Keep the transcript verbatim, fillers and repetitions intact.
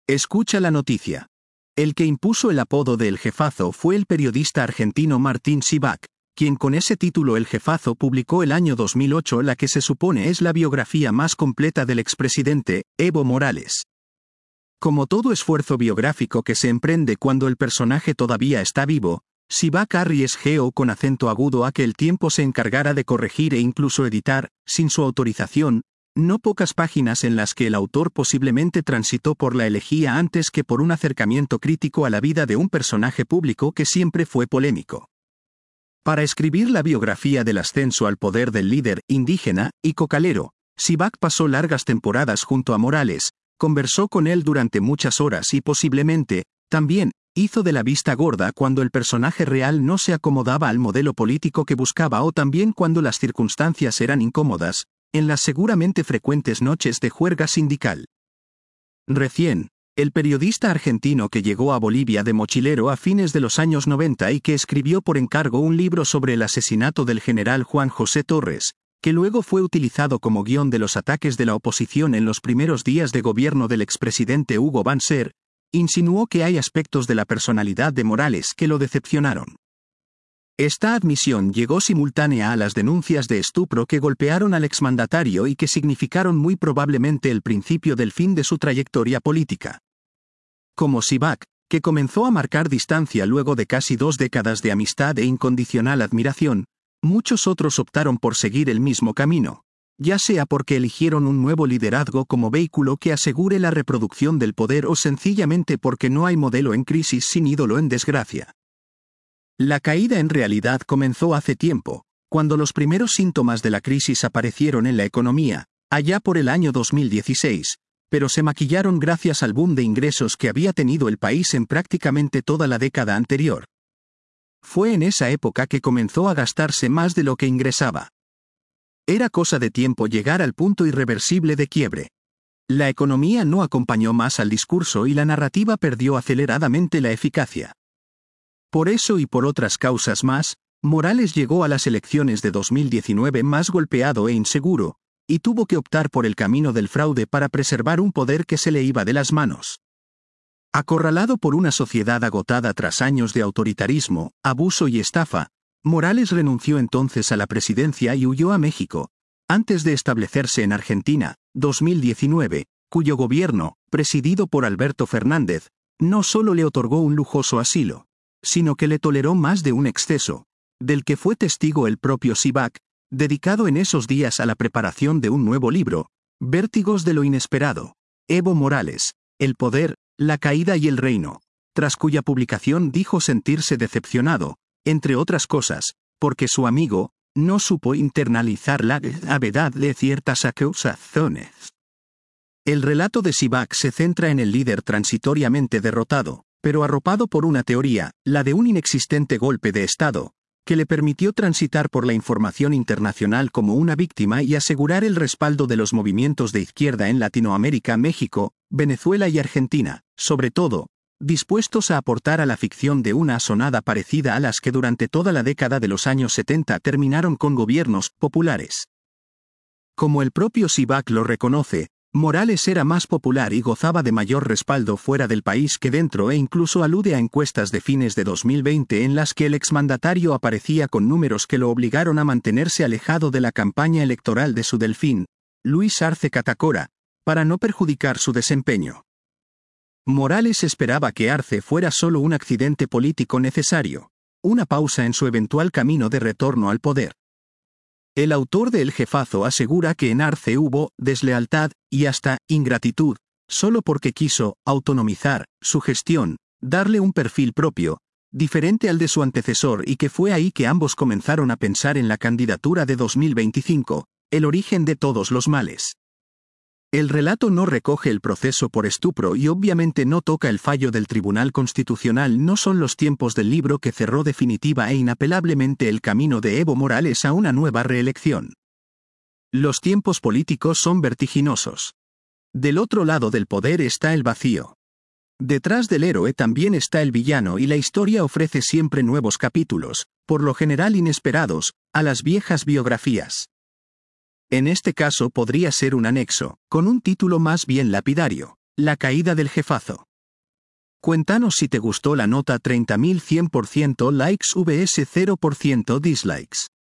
Escucha la noticia. El que impuso el apodo de El Jefazo fue el periodista argentino Martín Sibak, quien con ese título El Jefazo publicó el año dos mil ocho la que se supone es la biografía más completa del expresidente, Evo Morales. Como todo esfuerzo biográfico que se emprende cuando el personaje todavía está vivo, Sibak arriesgó con acento agudo a que el tiempo se encargara de corregir e incluso editar, sin su autorización, no pocas páginas en las que el autor posiblemente transitó por la elegía antes que por un acercamiento crítico a la vida de un personaje público que siempre fue polémico. Para escribir la biografía del ascenso al poder del líder indígena y cocalero, Sibak pasó largas temporadas junto a Morales, conversó con él durante muchas horas y posiblemente, también, hizo de la vista gorda cuando el personaje real no se acomodaba al modelo político que buscaba o también cuando las circunstancias eran incómodas, en las seguramente frecuentes noches de juerga sindical. Recién, el periodista argentino que llegó a Bolivia de mochilero a fines de los años noventa y que escribió por encargo un libro sobre el asesinato del general Juan José Torres, que luego fue utilizado como guión de los ataques de la oposición en los primeros días de gobierno del expresidente Hugo Banzer, insinuó que hay aspectos de la personalidad de Morales que lo decepcionaron. Esta admisión llegó simultánea a las denuncias de estupro que golpearon al exmandatario y que significaron muy probablemente el principio del fin de su trayectoria política. Como Sibak, que comenzó a marcar distancia luego de casi dos décadas de amistad e incondicional admiración, muchos otros optaron por seguir el mismo camino, ya sea porque eligieron un nuevo liderazgo como vehículo que asegure la reproducción del poder o sencillamente porque no hay modelo en crisis sin ídolo en desgracia. La caída en realidad comenzó hace tiempo, cuando los primeros síntomas de la crisis aparecieron en la economía, allá por el año dos mil dieciséis, pero se maquillaron gracias al boom de ingresos que había tenido el país en prácticamente toda la década anterior. Fue en esa época que comenzó a gastarse más de lo que ingresaba. Era cosa de tiempo llegar al punto irreversible de quiebre. La economía no acompañó más al discurso y la narrativa perdió aceleradamente la eficacia. Por eso y por otras causas más, Morales llegó a las elecciones de dos mil diecinueve más golpeado e inseguro, y tuvo que optar por el camino del fraude para preservar un poder que se le iba de las manos. Acorralado por una sociedad agotada tras años de autoritarismo, abuso y estafa, Morales renunció entonces a la presidencia y huyó a México, antes de establecerse en Argentina, dos mil diecinueve, cuyo gobierno, presidido por Alberto Fernández, no solo le otorgó un lujoso asilo, sino que le toleró más de un exceso, del que fue testigo el propio Sibak, dedicado en esos días a la preparación de un nuevo libro, Vértigos de lo inesperado, Evo Morales, el poder, la caída y el reino, tras cuya publicación dijo sentirse decepcionado, entre otras cosas, porque su amigo no supo internalizar la gravedad de ciertas acusaciones. El relato de Sibak se centra en el líder transitoriamente derrotado, pero arropado por una teoría, la de un inexistente golpe de Estado, que le permitió transitar por la información internacional como una víctima y asegurar el respaldo de los movimientos de izquierda en Latinoamérica, México, Venezuela y Argentina, sobre todo, dispuestos a aportar a la ficción de una asonada parecida a las que durante toda la década de los años setenta terminaron con gobiernos populares. Como el propio Sibak lo reconoce, Morales era más popular y gozaba de mayor respaldo fuera del país que dentro e incluso alude a encuestas de fines de dos mil veinte en las que el exmandatario aparecía con números que lo obligaron a mantenerse alejado de la campaña electoral de su delfín, Luis Arce Catacora, para no perjudicar su desempeño. Morales esperaba que Arce fuera solo un accidente político necesario, una pausa en su eventual camino de retorno al poder. El autor de El Jefazo asegura que en Arce hubo deslealtad y hasta ingratitud, solo porque quiso autonomizar su gestión, darle un perfil propio, diferente al de su antecesor y que fue ahí que ambos comenzaron a pensar en la candidatura de dos mil veinticinco, el origen de todos los males. El relato no recoge el proceso por estupro y obviamente no toca el fallo del Tribunal Constitucional. No son los tiempos del libro que cerró definitiva e inapelablemente el camino de Evo Morales a una nueva reelección. Los tiempos políticos son vertiginosos. Del otro lado del poder está el vacío. Detrás del héroe también está el villano y la historia ofrece siempre nuevos capítulos, por lo general inesperados, a las viejas biografías. En este caso podría ser un anexo, con un título más bien lapidario, La caída del jefazo. Cuéntanos si te gustó la nota treinta mil cien por ciento likes vs cero por ciento dislikes.